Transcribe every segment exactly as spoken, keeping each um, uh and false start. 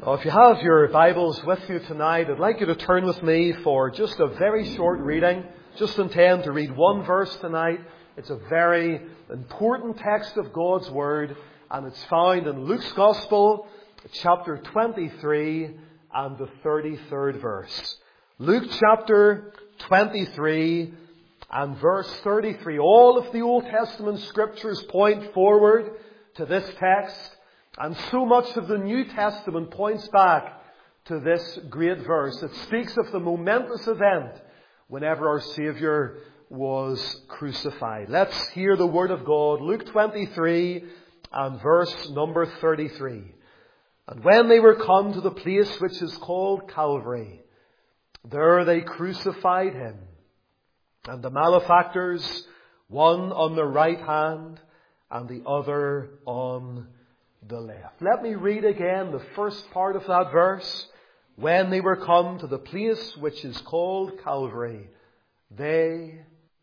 Well, if you have your Bibles with you tonight, I'd like you to turn with me for just a very short reading. Just intend to read one verse tonight. It's a very important text of God's Word, and it's found in Luke's Gospel, chapter twenty-three and the thirty-third verse. Luke chapter twenty-three and verse thirty-three. All of the Old Testament scriptures point forward to this text, and so much of the New Testament points back to this great verse. It speaks of the momentous event whenever our Saviour was crucified. Let's hear the Word of God. Luke twenty-three and verse number thirty-three. And when they were come to the place which is called Calvary, there they crucified him, and the malefactors, one on the right hand and the other on the left. Let me read again the first part of that verse. When they were come to the place which is called Calvary, they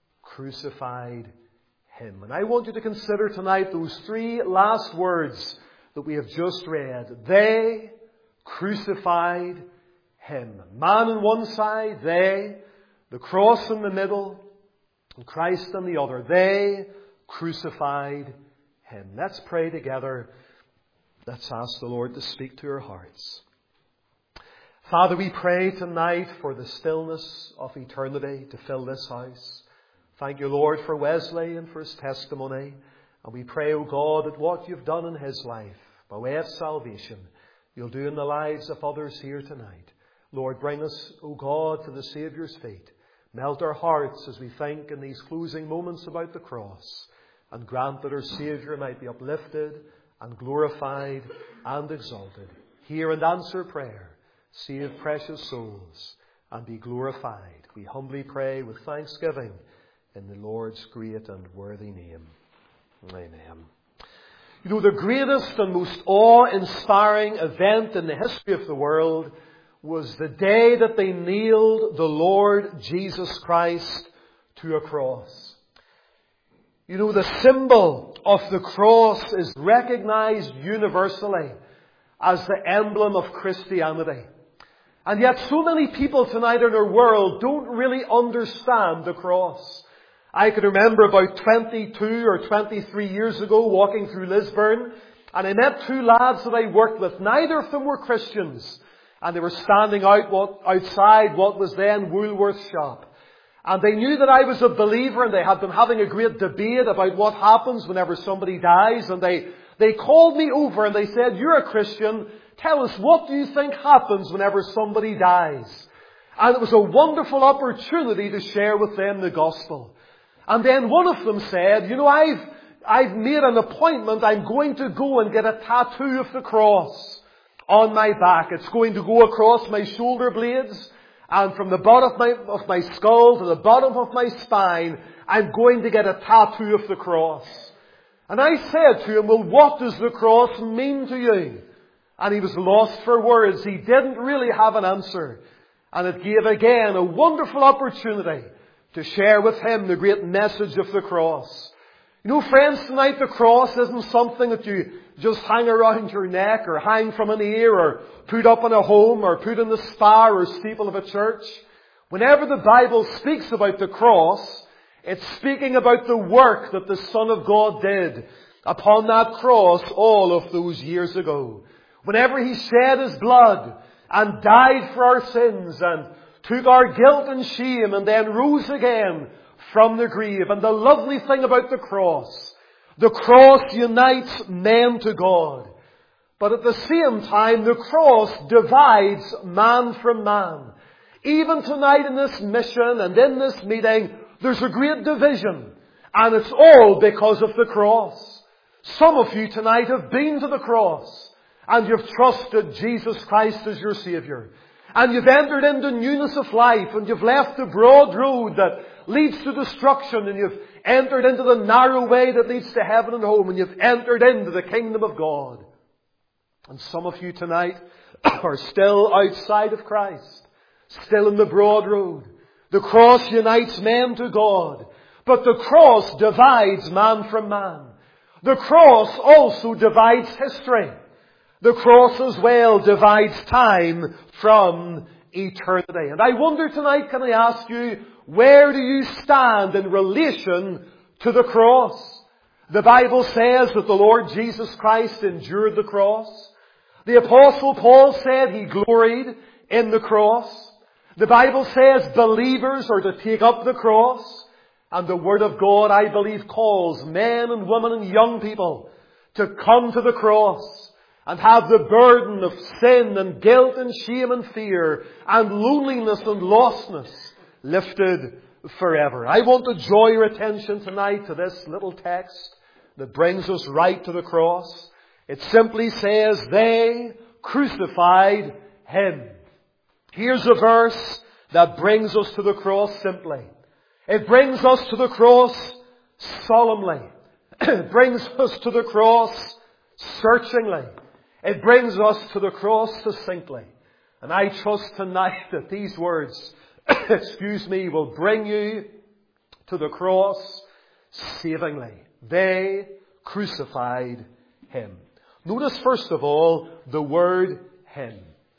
crucified him. And I want you to consider tonight those three last words that we have just read. They crucified him. Man on one side, they, the cross in the middle, and Christ on the other. They crucified him. Let's pray together. Let's ask the Lord to speak to our hearts. Father, we pray tonight for the stillness of eternity to fill this house. Thank you, Lord, for Wesley and for his testimony. And we pray, O God, that what you've done in his life, by way of salvation, you'll do in the lives of others here tonight. Lord, bring us, O God, to the Saviour's feet. Melt our hearts as we think in these closing moments about the cross. And grant that our Saviour might be uplifted and glorified and exalted. Hear and answer prayer. Save precious souls and be glorified. We humbly pray with thanksgiving in the Lord's great and worthy name. Amen. You know, the greatest and most awe-inspiring event in the history of the world was the day that they nailed the Lord Jesus Christ to a cross. You know, the symbol of the cross is recognized universally as the emblem of Christianity. And yet so many people tonight in our world don't really understand the cross. I can remember about twenty-two or twenty-three years ago walking through Lisburn, and I met two lads that I worked with. Neither of them were Christians, and they were standing out what, outside what was then Woolworth's shop. And they knew that I was a believer, and they had been having a great debate about what happens whenever somebody dies. And they, they called me over and they said, "You're a Christian. Tell us, what do you think happens whenever somebody dies?" And it was a wonderful opportunity to share with them the gospel. And then one of them said, "You know, I've, I've made an appointment. I'm going to go and get a tattoo of the cross on my back. It's going to go across my shoulder blades. And from the bottom of my, of my skull to the bottom of my spine, I'm going to get a tattoo of the cross." And I said to him, "Well, what does the cross mean to you?" And he was lost for words. He didn't really have an answer. And it gave again a wonderful opportunity to share with him the great message of the cross. You know, friends, tonight the cross isn't something that you just hang around your neck or hang from an ear or put up in a home or put in the spire or steeple of a church. Whenever the Bible speaks about the cross, it's speaking about the work that the Son of God did upon that cross all of those years ago. Whenever He shed His blood and died for our sins and took our guilt and shame and then rose again from the grave. And the lovely thing about the cross, the cross unites men to God. But at the same time, the cross divides man from man. Even tonight in this mission and in this meeting, there's a great division. And it's all because of the cross. Some of you tonight have been to the cross and you've trusted Jesus Christ as your Saviour. And you've entered into newness of life, and you've left the broad road that leads to destruction, and you've entered into the narrow way that leads to heaven and home, and you've entered into the kingdom of God. And some of you tonight are still outside of Christ, still in the broad road. The cross unites men to God, but the cross divides man from man. The cross also divides history. The cross as well divides time from eternity. And I wonder tonight, can I ask you, where do you stand in relation to the cross? The Bible says that the Lord Jesus Christ endured the cross. The Apostle Paul said he gloried in the cross. The Bible says believers are to take up the cross. And the Word of God, I believe, calls men and women and young people to come to the cross and have the burden of sin and guilt and shame and fear and loneliness and lostness lifted forever. I want to draw your attention tonight to this little text that brings us right to the cross. It simply says, they crucified Him. Here's a verse that brings us to the cross simply. It brings us to the cross solemnly. It brings us to the cross searchingly. It brings us to the cross succinctly. And I trust tonight that these words, excuse me, will bring you to the cross savingly. They crucified Him. Notice first of all the word Him.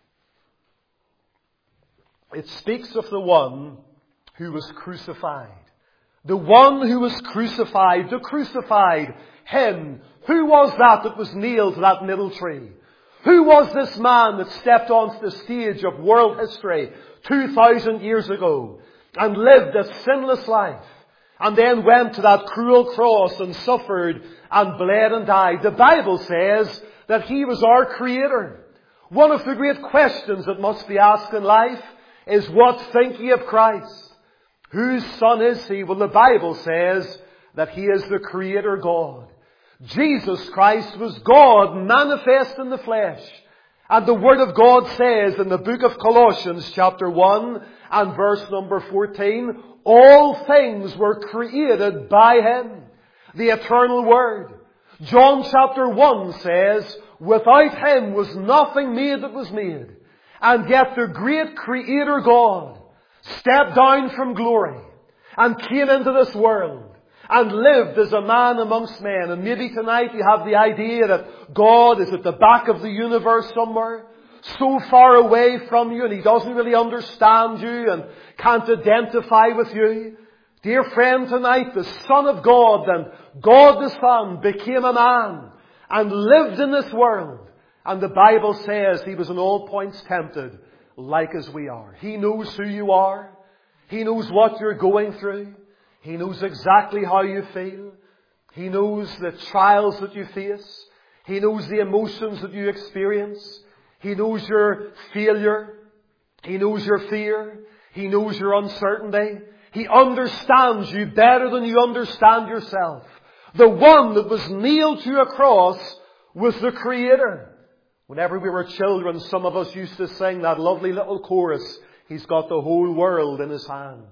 It speaks of the one who was crucified. The one who was crucified, the crucified Him. Who was that that was nailed to that middle tree? Who was this man that stepped onto the stage of world history two thousand years ago and lived a sinless life and then went to that cruel cross and suffered and bled and died? The Bible says that He was our Creator. One of the great questions that must be asked in life is, what think ye of Christ? Whose Son is He? Well, the Bible says that He is the Creator God. Jesus Christ was God manifest in the flesh. And the Word of God says in the book of Colossians chapter one and verse number fourteen, all things were created by Him, the eternal Word. John chapter one says, without Him was nothing made that was made. And yet the great Creator God stepped down from glory and came into this world and lived as a man amongst men. And maybe tonight you have the idea that God is at the back of the universe somewhere, so far away from you, and He doesn't really understand you and can't identify with you. Dear friend, tonight the Son of God and God the Son became a man and lived in this world. And the Bible says He was in all points tempted, like as we are. He knows who you are. He knows what you're going through. He knows exactly how you feel. He knows the trials that you face. He knows the emotions that you experience. He knows your failure. He knows your fear. He knows your uncertainty. He understands you better than you understand yourself. The one that was nailed to a cross was the Creator. Whenever we were children, some of us used to sing that lovely little chorus, He's got the whole world in His hands.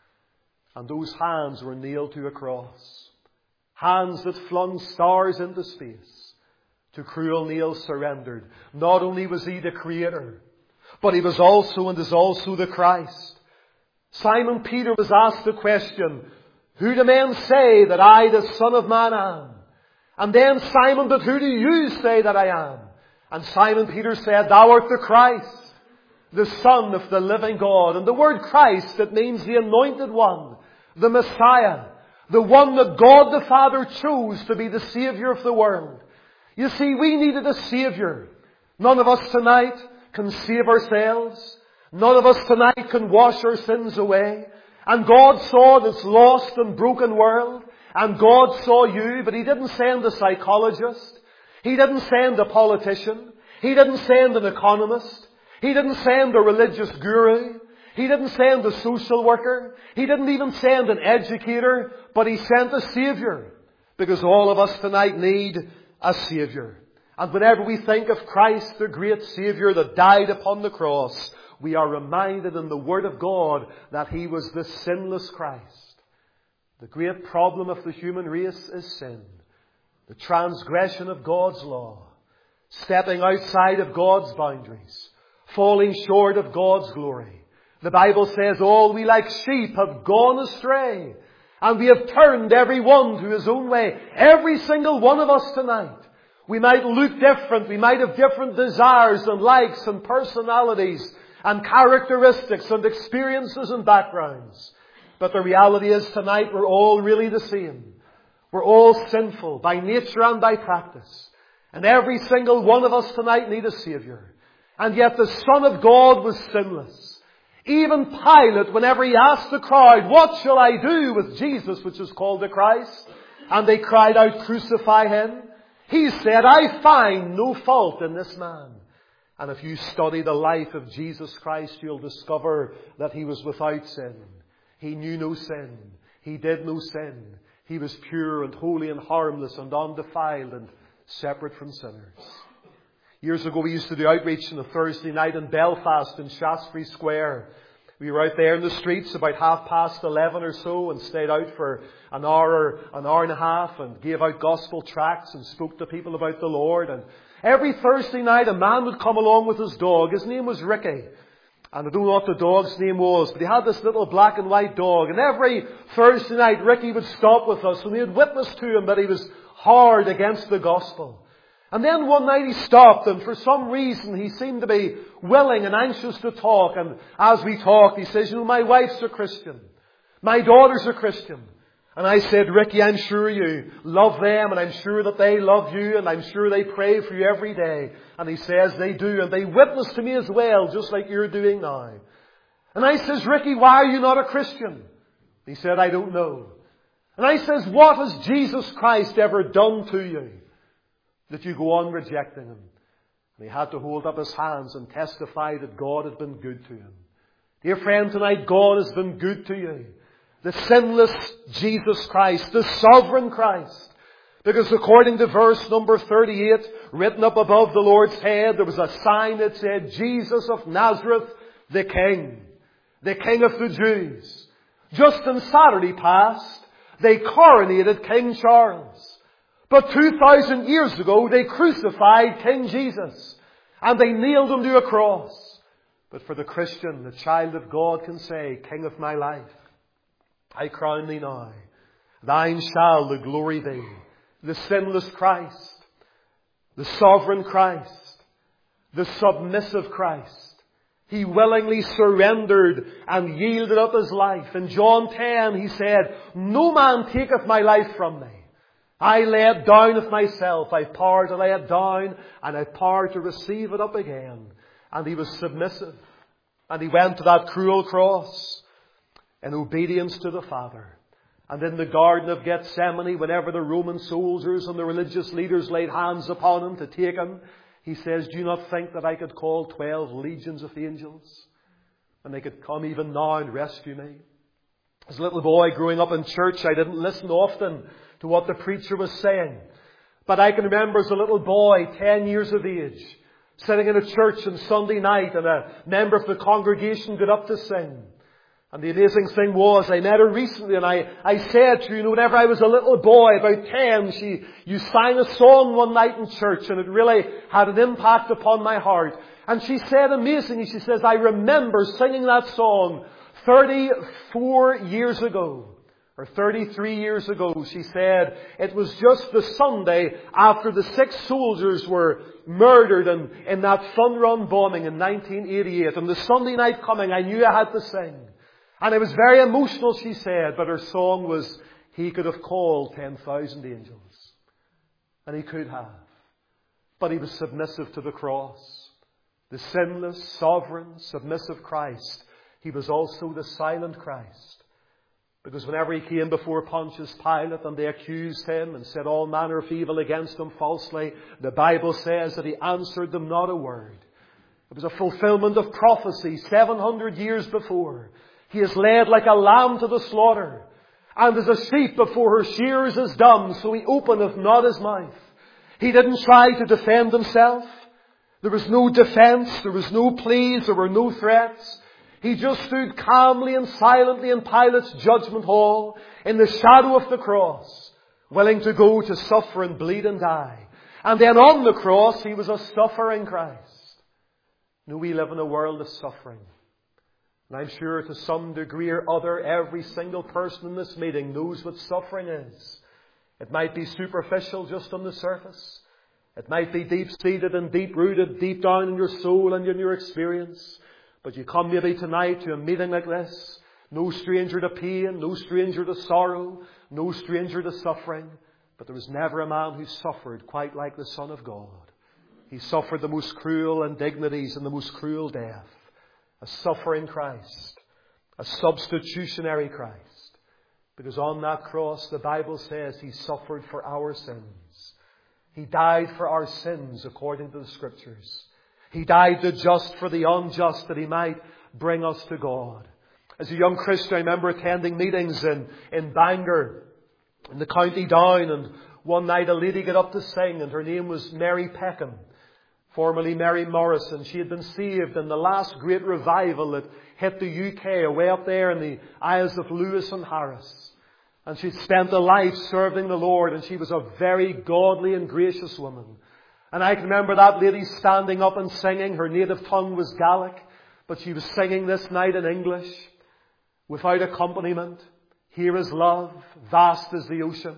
And those hands were nailed to a cross. Hands that flung stars into space. To cruel nails surrendered. Not only was He the Creator, but He was also and is also the Christ. Simon Peter was asked the question, who do men say that I, the Son of Man, am? And then Simon, but who do you say that I am? And Simon Peter said, thou art the Christ, the Son of the living God. And the word Christ, it means the anointed one, the Messiah, the one that God the Father chose to be the Savior of the world. You see, we needed a Savior. None of us tonight can save ourselves. None of us tonight can wash our sins away. And God saw this lost and broken world. And God saw you, but He didn't send a psychologist. He didn't send a politician. He didn't send an economist. He didn't send a religious guru. He didn't send a social worker. He didn't even send an educator. But He sent a Savior. Because all of us tonight need a Savior. And whenever we think of Christ, the great Savior that died upon the cross, we are reminded in the Word of God that He was the sinless Christ. The great problem of the human race is sin. The transgression of God's law. Stepping outside of God's boundaries. Falling short of God's glory. The Bible says, all we like sheep have gone astray. And we have turned every one to his own way. Every single one of us tonight. We might look different. We might have different desires and likes and personalities and characteristics and experiences and backgrounds. But the reality is tonight we're all really the same. We're all sinful by nature and by practice. And every single one of us tonight need a Saviour. And yet the Son of God was sinless. Even Pilate, whenever he asked the crowd, what shall I do with Jesus, which is called the Christ? And they cried out, crucify him. He said, I find no fault in this man. And if you study the life of Jesus Christ, you'll discover that he was without sin. He knew no sin. He did no sin. He was pure and holy and harmless and undefiled and separate from sinners. Years ago we used to do outreach on a Thursday night in Belfast in Shaftesbury Square. We were out there in the streets about half past eleven or so and stayed out for an hour, an hour and a half and gave out gospel tracts and spoke to people about the Lord. And every Thursday night a man would come along with his dog. His name was Ricky. And I don't know what the dog's name was, but he had this little black and white dog. And every Thursday night Ricky would stop with us and we would witness to him that he was hard against the gospel. And then one night he stopped, and for some reason he seemed to be willing and anxious to talk. And as we talked, he says, you know, my wife's a Christian. My daughter's a Christian. And I said, Ricky, I'm sure you love them, and I'm sure that they love you, and I'm sure they pray for you every day. And he says they do, and they witness to me as well, just like you're doing now. And I says, Ricky, why are you not a Christian? He said, I don't know. And I says, what has Jesus Christ ever done to you that you go on rejecting him? And he had to hold up his hands and testify that God had been good to him. Dear friend, tonight God has been good to you. The sinless Jesus Christ, the sovereign Christ. Because according to verse number thirty-eight, written up above the Lord's head, there was a sign that said, Jesus of Nazareth, the King. The King of the Jews. Just on Saturday past, they coronated King Charles. But two thousand years ago, they crucified King Jesus. And they nailed him to a cross. But for the Christian, the child of God can say, King of my life, I crown thee now. Thine shall the glory be. The sinless Christ. The sovereign Christ. The submissive Christ. He willingly surrendered and yielded up his life. In John ten, he said, no man taketh my life from me. I lay it down of myself. I've power to lay it down, and I've power to receive it up again. And he was submissive. And he went to that cruel cross in obedience to the Father. And in the Garden of Gethsemane, whenever the Roman soldiers and the religious leaders laid hands upon him to take him, he says, do you not think that I could call twelve legions of angels? And they could come even now and rescue me. As a little boy growing up in church, I didn't listen often to what the preacher was saying. But I can remember as a little boy, ten years of age, sitting in a church on Sunday night, and a member of the congregation got up to sing. And the amazing thing was, I met her recently, and I, I said to her, you know, whenever I was a little boy, about ten, she, you sang a song one night in church, and it really had an impact upon my heart. And she said amazingly, she says, I remember singing that song thirty-four years ago, or thirty-three years ago. She said, it was just the Sunday after the six soldiers were murdered in, in that Fun Run bombing in nineteen eighty-eight. And the Sunday night coming, I knew I had to sing. And it was very emotional, she said, but her song was, he could have called ten thousand angels. And he could have. But he was submissive to the cross. The sinless, sovereign, submissive Christ. He was also the silent Christ. Because whenever he came before Pontius Pilate and they accused him and said all manner of evil against him falsely, the Bible says that he answered them not a word. It was a fulfillment of prophecy seven hundred years before. He is led like a lamb to the slaughter, and as a sheep before her shearers is dumb, so he openeth not his mouth. He didn't try to defend himself. There was no defense, there was no pleas, there were no threats. He just stood calmly and silently in Pilate's judgment hall, in the shadow of the cross, willing to go to suffer and bleed and die. And then on the cross, he was a suffering Christ. No, we live in a world of suffering. And I'm sure to some degree or other, every single person in this meeting knows what suffering is. It might be superficial, just on the surface. It might be deep-seated and deep-rooted, deep down in your soul and in your experience. But you come maybe tonight to a meeting like this, no stranger to pain, no stranger to sorrow, no stranger to suffering. But there was never a man who suffered quite like the Son of God. He suffered the most cruel indignities and the most cruel death. A suffering Christ. A substitutionary Christ. Because on that cross, the Bible says He suffered for our sins. He died for our sins according to the Scriptures. He died the just for the unjust that He might bring us to God. As a young Christian, I remember attending meetings in, in Bangor, in the County Down, and one night a lady got up to sing, and her name was Mary Peckham, formerly Mary Morrison. She had been saved in the last great revival that hit the U K, away up there in the Isles of Lewis and Harris. And she'd spent a life serving the Lord, and she was a very godly and gracious woman. And I can remember that lady standing up and singing. Her native tongue was Gaelic, but she was singing this night in English, without accompaniment. Here is love, vast as the ocean,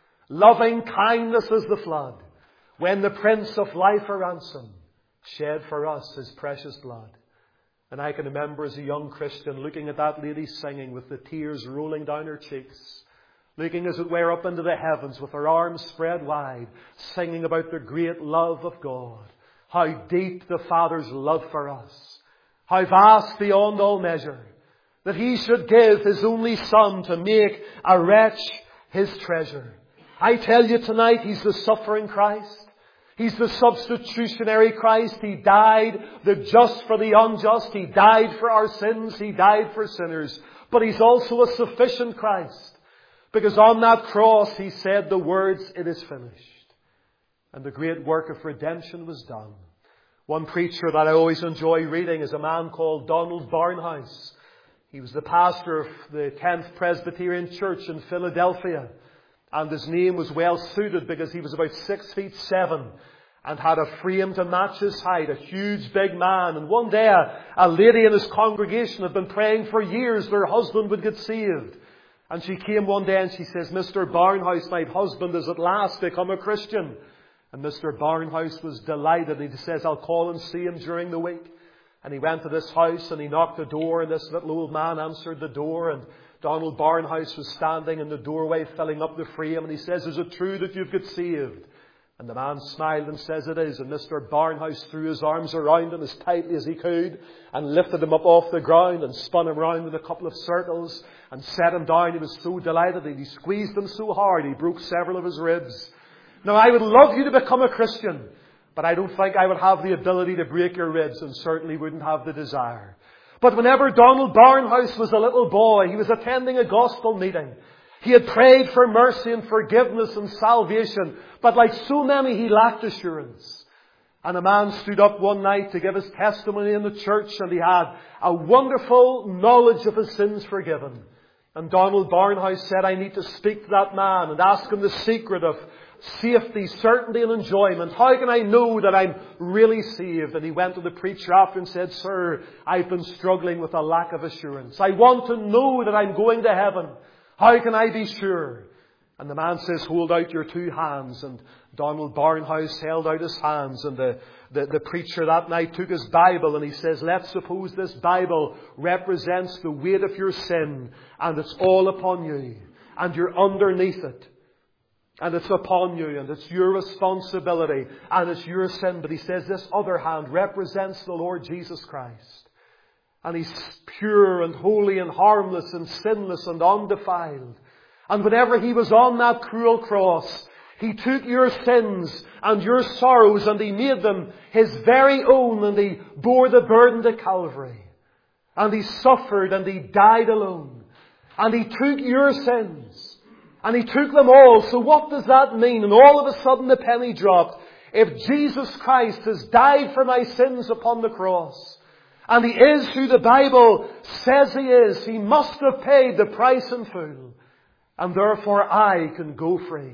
loving kindness as the flood, when the Prince of Life a ransom shed for us His precious blood. And I can remember as a young Christian looking at that lady singing with the tears rolling down her cheeks, looking as it were up into the heavens with her arms spread wide, singing about the great love of God. How deep the Father's love for us. How vast beyond all measure, that He should give His only Son to make a wretch His treasure. I tell you tonight, He's the suffering Christ. He's the substitutionary Christ. He died the just for the unjust. He died for our sins. He died for sinners. But He's also a sufficient Christ. Because on that cross He said the words, "It is finished." And the great work of redemption was done. One preacher that I always enjoy reading is a man called Donald Barnhouse. He was the pastor of the tenth Presbyterian Church in Philadelphia. And his name was well suited because he was about six feet seven and had a frame to match his height, a huge big man. And one day a lady in his congregation had been praying for years their husband would get saved. And she came one day and she says, "Mister Barnhouse, my husband has at last become a Christian." And Mister Barnhouse was delighted. He says, "I'll call and see him during the week." And he went to this house and he knocked the door, and this little old man answered the door, and Donald Barnhouse was standing in the doorway filling up the frame, and he says, "Is it true that you've got saved?" And the man smiled and says, "It is." And Mister Barnhouse threw his arms around him as tightly as he could and lifted him up off the ground and spun him round in a couple of circles and set him down. He was so delighted that he squeezed him so hard he broke several of his ribs. Now, I would love you to become a Christian, but I don't think I would have the ability to break your ribs, and certainly wouldn't have the desire. But whenever Donald Barnhouse was a little boy, he was attending a gospel meeting. He had prayed for mercy and forgiveness and salvation, but like so many, he lacked assurance. And a man stood up one night to give his testimony in the church, and he had a wonderful knowledge of his sins forgiven. And Donald Barnhouse said, "I need to speak to that man and ask him the secret of safety, certainty and enjoyment. How can I know that I'm really saved?" And he went to the preacher after and said, "Sir, I've been struggling with a lack of assurance. I want to know that I'm going to heaven. How can I be sure?" And the man says, "Hold out your two hands." And Donald Barnhouse held out his hands, and the, the, the preacher that night took his Bible and he says, "Let's suppose this Bible represents the weight of your sin, and it's all upon you, and you're underneath it. And it's upon you, and it's your responsibility, and it's your sin." But he says this other hand represents the Lord Jesus Christ. And He's pure and holy and harmless and sinless and undefiled. And whenever He was on that cruel cross, He took your sins and your sorrows and He made them His very own, and He bore the burden to Calvary. And He suffered and He died alone. And He took your sins. And He took them all. So what does that mean? And all of a sudden the penny dropped. If Jesus Christ has died for my sins upon the cross, and He is who the Bible says He is, He must have paid the price in full. And therefore I can go free.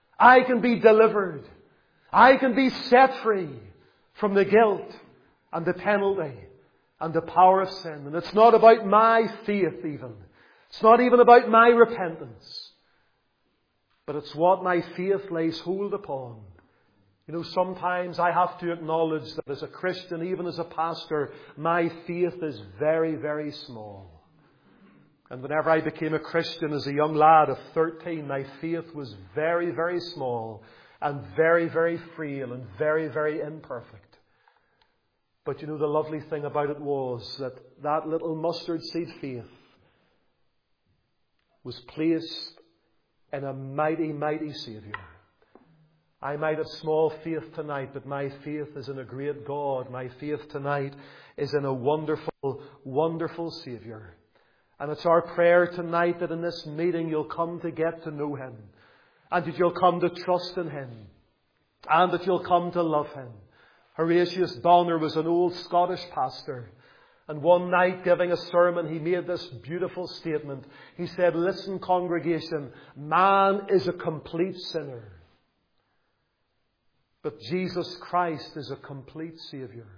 I can be delivered. I can be set free from the guilt and the penalty and the power of sin. And it's not about my faith even. It's not even about my repentance. But it's what my faith lays hold upon. You know, sometimes I have to acknowledge that as a Christian, even as a pastor, my faith is very, very small. And whenever I became a Christian as a young lad of thirteen, my faith was very, very small and very, very frail and very, very imperfect. But you know, the lovely thing about it was that that little mustard seed faith was placed in a mighty, mighty Saviour. I might have small faith tonight, but my faith is in a great God. My faith tonight is in a wonderful, wonderful Saviour. And it's our prayer tonight that in this meeting you'll come to get to know Him, and that you'll come to trust in Him, and that you'll come to love Him. Horatius Bonner was an old Scottish pastor, and one night giving a sermon he made this beautiful statement. He said, "Listen, congregation, man is a complete sinner, but Jesus Christ is a complete Saviour.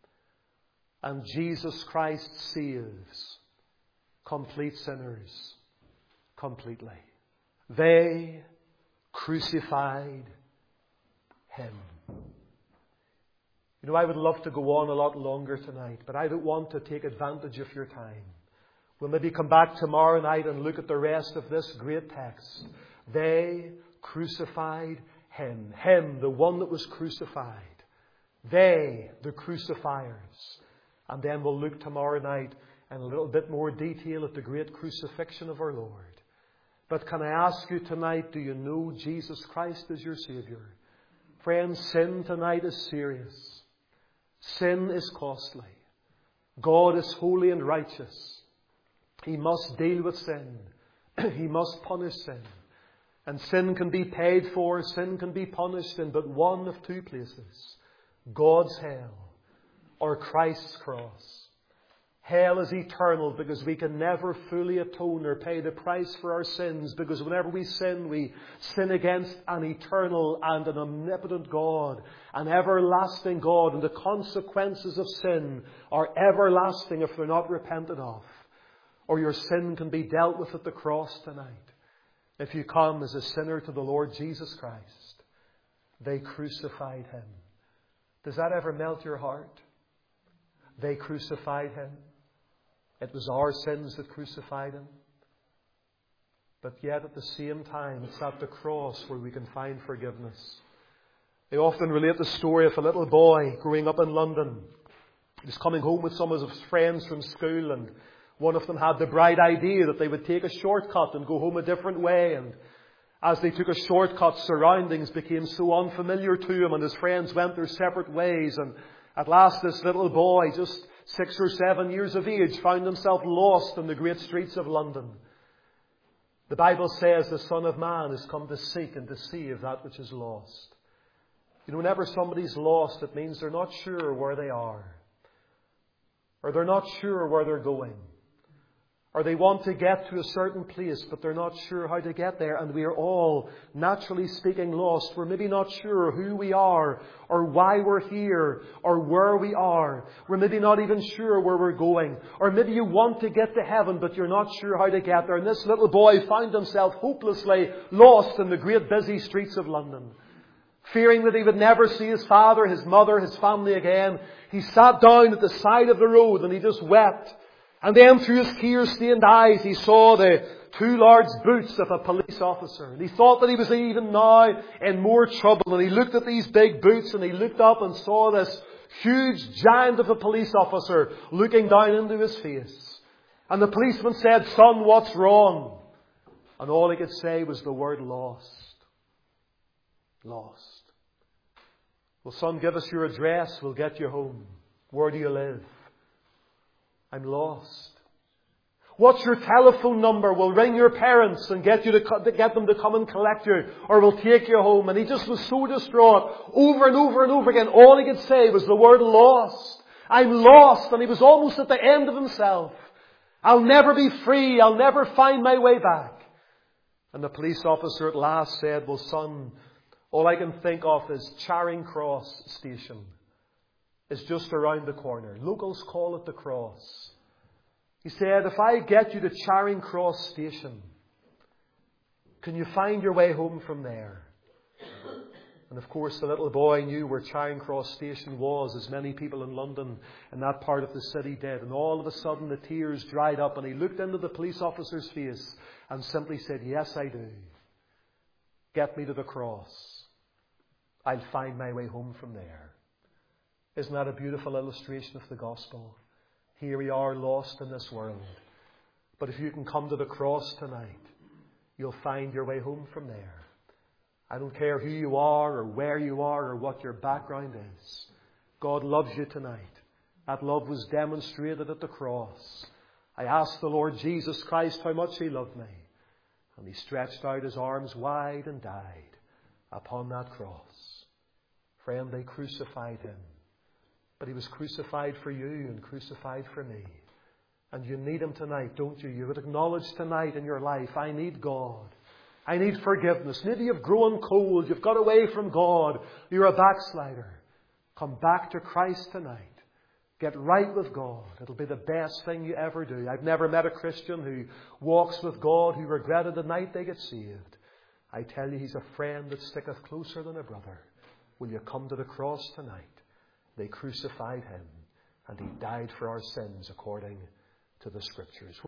And Jesus Christ saves complete sinners completely." They crucified Him. You know, I would love to go on a lot longer tonight, but I don't want to take advantage of your time. We'll maybe come back tomorrow night and look at the rest of this great text. They crucified Him. Him, the one that was crucified. They, the crucifiers. And then we'll look tomorrow night in a little bit more detail at the great crucifixion of our Lord. But can I ask you tonight, do you know Jesus Christ as your Saviour? Friends, sin tonight is serious. Sin is costly. God is holy and righteous. He must deal with sin. He must punish sin. And sin can be paid for, sin can be punished in but one of two places. God's hell or Christ's cross. Hell is eternal because we can never fully atone or pay the price for our sins, because whenever we sin, we sin against an eternal and an omnipotent God, an everlasting God, and the consequences of sin are everlasting if they're not repented of. Or your sin can be dealt with at the cross tonight. If you come as a sinner to the Lord Jesus Christ, they crucified Him. Does that ever melt your heart? They crucified Him. It was our sins that crucified Him. But yet at the same time, it's at the cross where we can find forgiveness. They often relate the story of a little boy growing up in London. He was coming home with some of his friends from school, and one of them had the bright idea that they would take a shortcut and go home a different way. And as they took a shortcut, surroundings became so unfamiliar to him, and his friends went their separate ways. And at last this little boy, just six or seven years of age, found himself lost in the great streets of London. The Bible says the Son of Man has come to seek and to save that which is lost. You know, whenever somebody's lost, it means they're not sure where they are. Or they're not sure where they're going. Or they want to get to a certain place, but they're not sure how to get there. And we are all, naturally speaking, lost. We're maybe not sure who we are, or why we're here, or where we are. We're maybe not even sure where we're going. Or maybe you want to get to heaven, but you're not sure how to get there. And this little boy found himself hopelessly lost in the great busy streets of London. Fearing that he would never see his father, his mother, his family again, he sat down at the side of the road and he just wept. And then through his tear-stained eyes, he saw the two large boots of a police officer. And he thought that he was even now in more trouble. And he looked at these big boots and he looked up and saw this huge giant of a police officer looking down into his face. And the policeman said, "Son, what's wrong?" And all he could say was the word lost. Lost. "Well, son, give us your address. We'll get you home." "Where do you live?" "I'm lost." "What's your telephone number? We'll ring your parents and get you to, co- to get them to come and collect you, or we'll take you home." And he just was so distraught. Over and over and over again, all he could say was the word lost. "I'm lost." And he was almost at the end of himself. "I'll never be free. I'll never find my way back." And the police officer at last said, "Well, son, all I can think of is Charing Cross Station. It's just around the corner. Locals call it the Cross." He said, "If I get you to Charing Cross Station, can you find your way home from there?" And of course the little boy knew where Charing Cross Station was, as many people in London in that part of the city did. And all of a sudden the tears dried up and he looked into the police officer's face and simply said, "Yes, I do. Get me to the cross. I'll find my way home from there." Isn't that a beautiful illustration of the gospel? Here we are, lost in this world. But if you can come to the cross tonight, you'll find your way home from there. I don't care who you are or where you are or what your background is. God loves you tonight. That love was demonstrated at the cross. I asked the Lord Jesus Christ how much He loved me. And He stretched out His arms wide and died upon that cross. Friend, they crucified Him. But He was crucified for you and crucified for me. And you need Him tonight, don't you? You would acknowledge tonight in your life, I need God. I need forgiveness. Maybe you've grown cold. You've got away from God. You're a backslider. Come back to Christ tonight. Get right with God. It'll be the best thing you ever do. I've never met a Christian who walks with God who regretted the night they get saved. I tell you, He's a friend that sticketh closer than a brother. Will you come to the cross tonight? They crucified Him, and He died for our sins according to the Scriptures.